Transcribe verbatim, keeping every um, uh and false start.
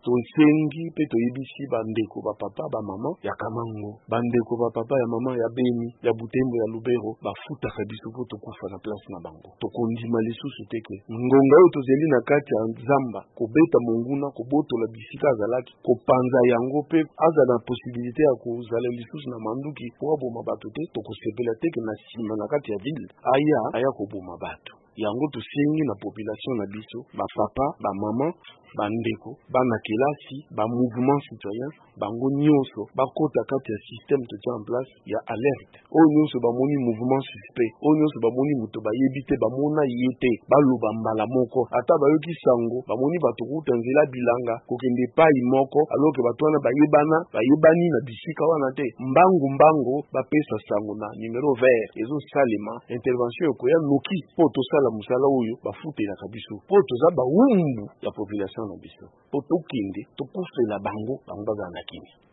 tosengi pe toyebisi bandeko ba papa ba mama ya Kamango, bandeko ba papa ya mama ya Beni, ya Butembo, ya Lubero, bafutaka biso po tokufa na place na bango. Tokondima lisusu teke ngonga oyo tozeli na kati ya nzamba kobeta monguna kobotola bisika azalaki kopanza yango pe aza na posibilité ya kozala lisusu na manduki po aboma bato te, tokosepela teke na sima na kati ya ville aya aya koboma bato. Yango tosengi na population na biso ba papa ba mama bandeko bana kelasi ba mouvement citoyen bango nyonso bakota kati ya système to en place ya alerte oyo nyonso bamoni mouvement suspect oyo nyonso bamoni moto bayebi te bamona yete baloba mbala moko ata bayoki sango bamoni bato kuta nzela bilanga kokende pai moko alors que bato wana bayebana bayebani na bisika wana te mbangu mbango bapesa sango na numéro vert ezo salema intervention ko ya noki po to sala musala oyo bafutela kabiso po toza ba wumbu ya population na biso po tokende tokufela bango bango baza na kini.